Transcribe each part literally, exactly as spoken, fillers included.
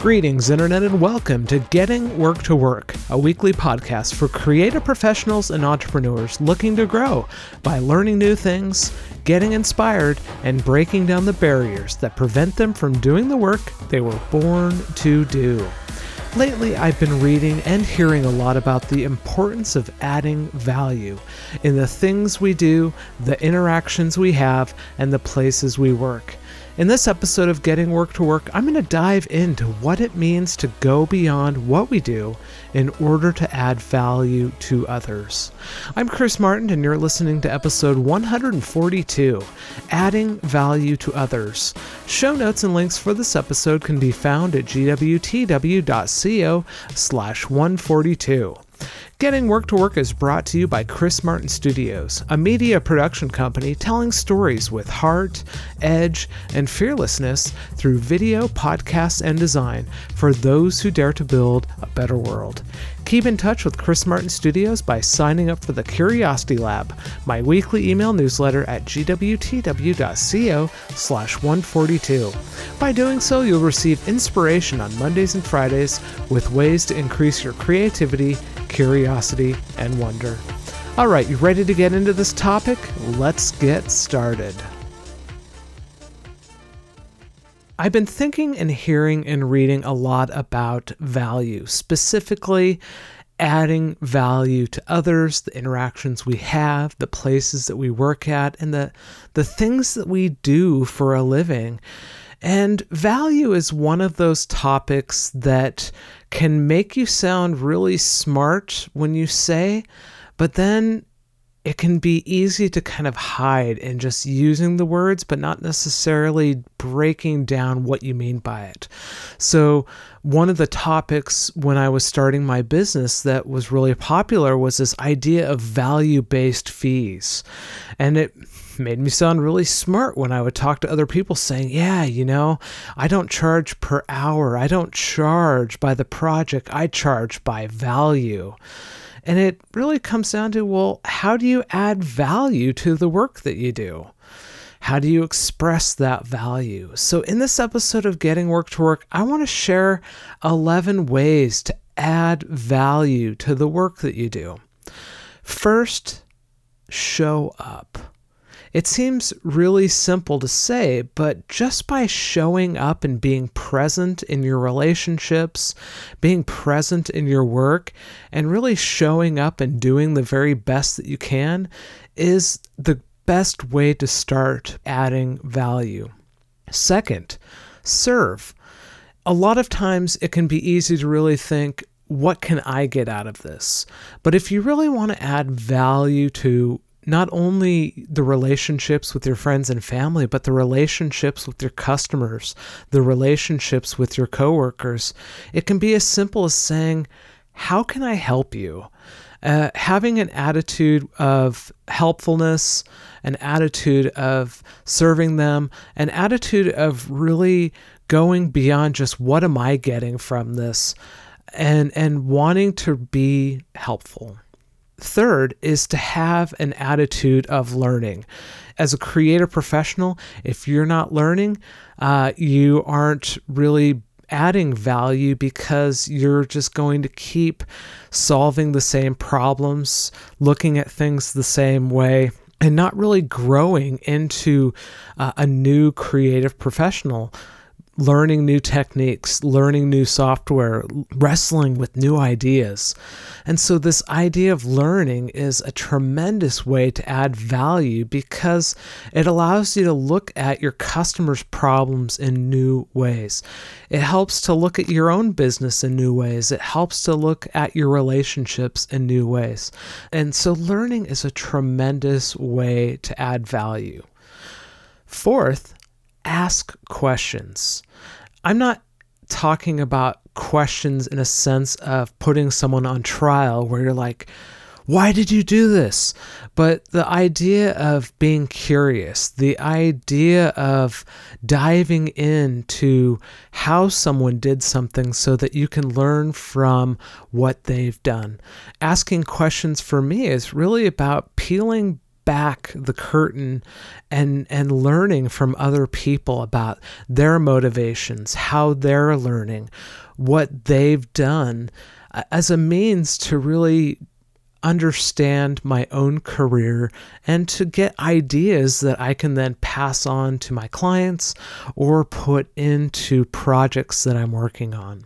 Greetings, Internet, and welcome to Getting Work to Work, a weekly podcast for creative professionals and entrepreneurs looking to grow by learning new things, getting inspired, and breaking down the barriers that prevent them from doing the work they were born to do. Lately, I've been reading and hearing a lot about the importance of adding value in the things we do, the interactions we have, and the places we work. In this episode of Getting Work to Work, I'm going to dive into what it means to go beyond what we do in order to add value to others. I'm Chris Martin, and you're listening to episode one forty-two, Adding Value to Others. Show notes and links for this episode can be found at gwtw.co slash 142. Getting Work to Work is brought to you by Chris Martin Studios, a media production company telling stories with heart, edge, and fearlessness through video, podcasts, and design for those who dare to build a better world. Keep in touch with Chris Martin Studios by signing up for the Curiosity Lab, my weekly email newsletter at gwtw.co slash 142. By doing so, you'll receive inspiration on Mondays and Fridays with ways to increase your creativity, curiosity, and wonder. All right, you ready to get into this topic? Let's get started. I've been thinking and hearing and reading a lot about value, specifically adding value to others, the interactions we have, the places that we work at, and the, the things that we do for a living. And value is one of those topics that can make you sound really smart when you say, but then it can be easy to kind of hide in just using the words, but not necessarily breaking down what you mean by it. So one of the topics when I was starting my business that was really popular was this idea of value-based fees. And it made me sound really smart when I would talk to other people saying, yeah, you know, I don't charge per hour. I don't charge by the project. I charge by value. And it really comes down to, well, how do you add value to the work that you do? How do you express that value? So in this episode of Getting Work to Work, I want to share eleven ways to add value to the work that you do. First, show up. It seems really simple to say, but just by showing up and being present in your relationships, being present in your work, and really showing up and doing the very best that you can is the best way to start adding value. Second, serve. A lot of times it can be easy to really think, what can I get out of this? But if you really want to add value to not only the relationships with your friends and family, but the relationships with your customers, the relationships with your coworkers, it can be as simple as saying, how can I help you? Uh, having an attitude of helpfulness, an attitude of serving them, an attitude of really going beyond just what am I getting from this, and, and wanting to be helpful. Third is to have an attitude of learning. As a creative professional, if you're not learning, uh, you aren't really adding value because you're just going to keep solving the same problems, looking at things the same way, and not really growing into uh, a new creative professional. Learning new techniques, learning new software, wrestling with new ideas. And so this idea of learning is a tremendous way to add value because it allows you to look at your customers' problems in new ways. It helps to look at your own business in new ways. It helps to look at your relationships in new ways. And so learning is a tremendous way to add value. Fourth, ask questions. I'm not talking about questions in a sense of putting someone on trial where you're like, why did you do this? But the idea of being curious, the idea of diving into how someone did something so that you can learn from what they've done. Asking questions for me is really about peeling back the curtain and and learning from other people about their motivations, how they're learning, what they've done, uh, as a means to really understand my own career and to get ideas that I can then pass on to my clients or put into projects that I'm working on.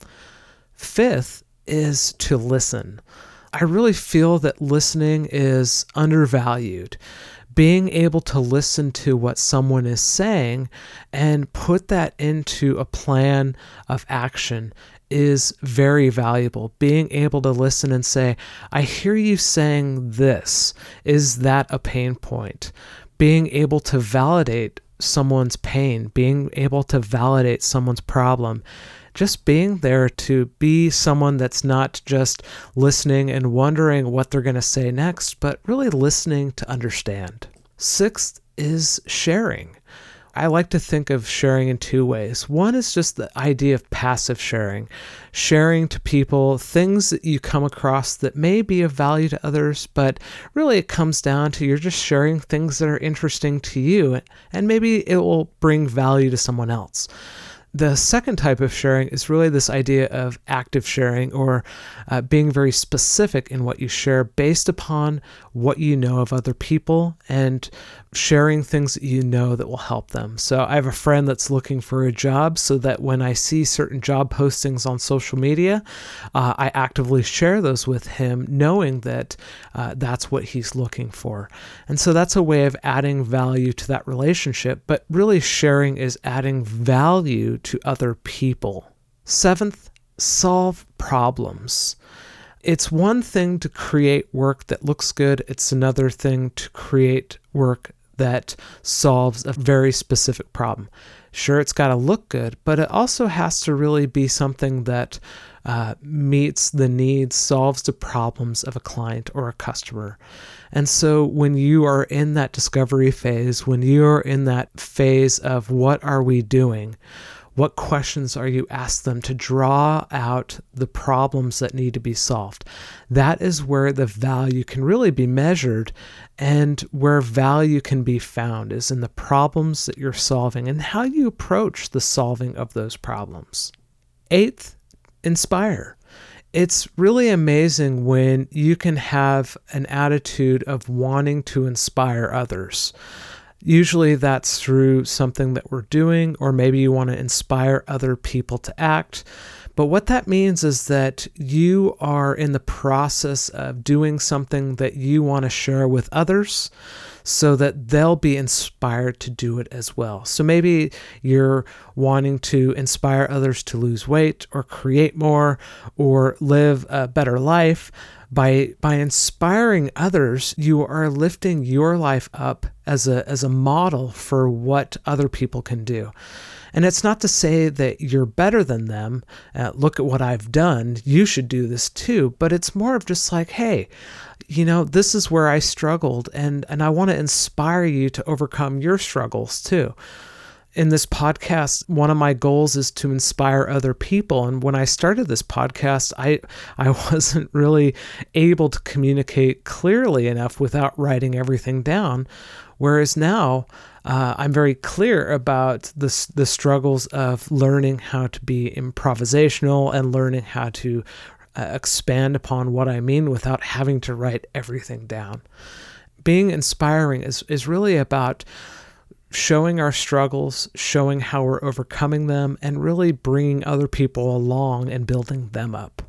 Fifth is to listen. I really feel that listening is undervalued. Being able to listen to what someone is saying and put that into a plan of action is very valuable. Being able to listen and say, I hear you saying this. Is that a pain point? Being able to validate someone's pain, being able to validate someone's problem, just being there to be someone that's not just listening and wondering what they're going to say next, but really listening to understand. Sixth is sharing. I like to think of sharing in two ways. One is just the idea of passive sharing, sharing to people things that you come across that may be of value to others, but really it comes down to you're just sharing things that are interesting to you, and maybe it will bring value to someone else. The second type of sharing is really this idea of active sharing, or uh, being very specific in what you share based upon what you know of other people and sharing things that you know that will help them. So I have a friend that's looking for a job, so that when I see certain job postings on social media, uh, I actively share those with him, knowing that uh, that's what he's looking for. And so that's a way of adding value to that relationship, but really sharing is adding value to other people. Seventh, solve problems. It's one thing to create work that looks good. It's another thing to create work that solves a very specific problem. Sure, it's got to look good, but it also has to really be something that uh, meets the needs, solves the problems of a client or a customer. And so when you are in that discovery phase, when you're in that phase of what are we doing, what questions are you asked them to draw out the problems that need to be solved? That is where the value can really be measured, and where value can be found is in the problems that you're solving and how you approach the solving of those problems. Eighth, inspire. It's really amazing when you can have an attitude of wanting to inspire others. Usually that's through something that we're doing, or maybe you want to inspire other people to act. But what that means is that you are in the process of doing something that you want to share with others so that they'll be inspired to do it as well. So maybe you're wanting to inspire others to lose weight or create more or live a better life. By by inspiring others, you are lifting your life up as a as a model for what other people can do. And it's not to say that you're better than them. Uh, look at what I've done. You should do this too. But it's more of just like, hey, you know, this is where I struggled, and and I want to inspire you to overcome your struggles too. In this podcast, one of my goals is to inspire other people. And when I started this podcast, I I wasn't really able to communicate clearly enough without writing everything down. Whereas now, uh, I'm very clear about the, the struggles of learning how to be improvisational and learning how to uh, expand upon what I mean without having to write everything down. Being inspiring is, is really about showing our struggles, showing how we're overcoming them, and really bringing other people along and building them up.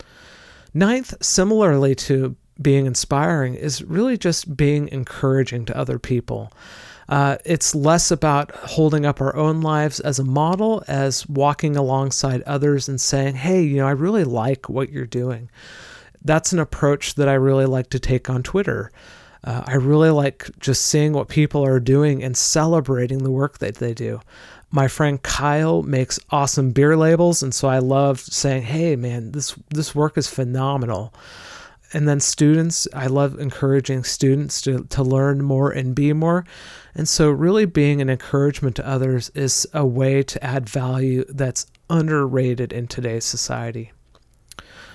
Ninth, similarly to being inspiring, is really just being encouraging to other people. Uh, it's less about holding up our own lives as a model as walking alongside others and saying, hey, you know, I really like what you're doing. That's an approach that I really like to take on Twitter. Uh, I really like just seeing what people are doing and celebrating the work that they do. My friend Kyle makes awesome beer labels, and so I love saying, hey, man, this this work is phenomenal. And then students, I love encouraging students to, to learn more and be more. And so really being an encouragement to others is a way to add value that's underrated in today's society.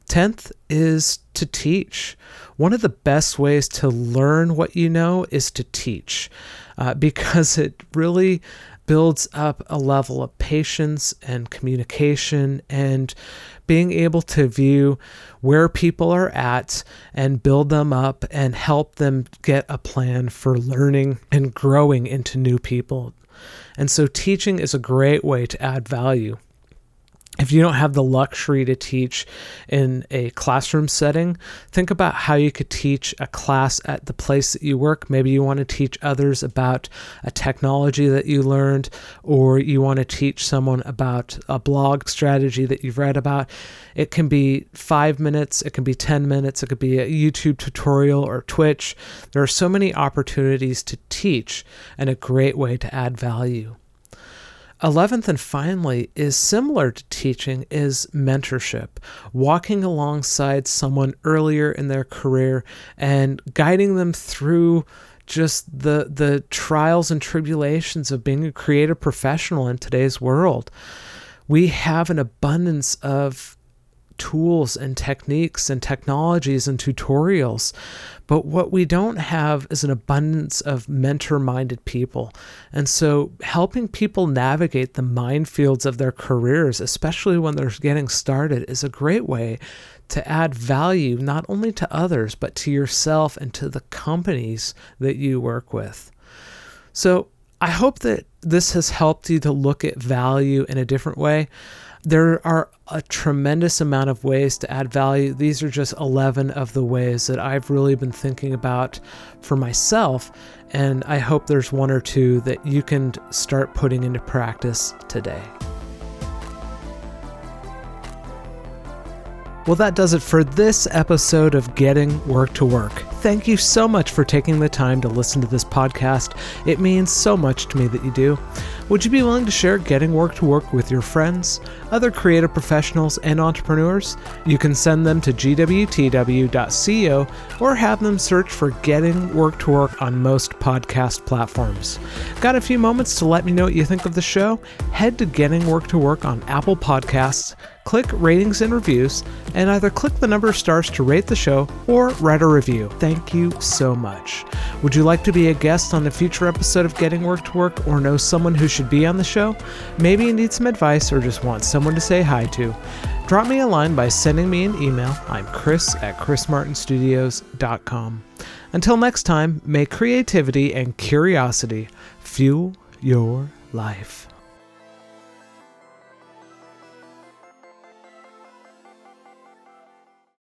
Tenth is to teach. One of the best ways to learn what you know is to teach, uh, because it really builds up a level of patience and communication and being able to view where people are at and build them up and help them get a plan for learning and growing into new people. And so teaching is a great way to add value. If you don't have the luxury to teach in a classroom setting, think about how you could teach a class at the place that you work. Maybe you want to teach others about a technology that you learned, or you want to teach someone about a blog strategy that you've read about. It can be five minutes, it can be ten minutes, it could be a YouTube tutorial or Twitch. There are so many opportunities to teach and a great way to add value. Eleventh and finally is similar to teaching is mentorship, walking alongside someone earlier in their career and guiding them through just the the trials and tribulations of being a creative professional in today's world. We have an abundance of tools and techniques and technologies and tutorials, but what we don't have is an abundance of mentor-minded people. And so helping people navigate the minefields of their careers, especially when they're getting started, is a great way to add value not only to others, but to yourself and to the companies that you work with. So I hope that this has helped you to look at value in a different way. There are a tremendous amount of ways to add value. These are just eleven of the ways that I've really been thinking about for myself, and I hope there's one or two that you can start putting into practice today. Well, that does it for this episode of Getting Work to Work. Thank you so much for taking the time to listen to this podcast. It means so much to me that you do. Would you be willing to share Getting Work to Work with your friends, other creative professionals, and entrepreneurs? You can send them to g w t w dot co or have them search for Getting Work to Work on most podcast platforms. Got a few moments to let me know what you think of the show? Head to Getting Work to Work on Apple Podcasts, click ratings and reviews, and either click the number of stars to rate the show or write a review. Thank you so much. Would you like to be a guest on a future episode of Getting Work to Work, or know someone who should be on the show? Maybe you need some advice or just want someone to say hi to? Drop me a line by sending me an email. I'm Chris at chris martin studios dot com. Until next time, may creativity and curiosity fuel your life.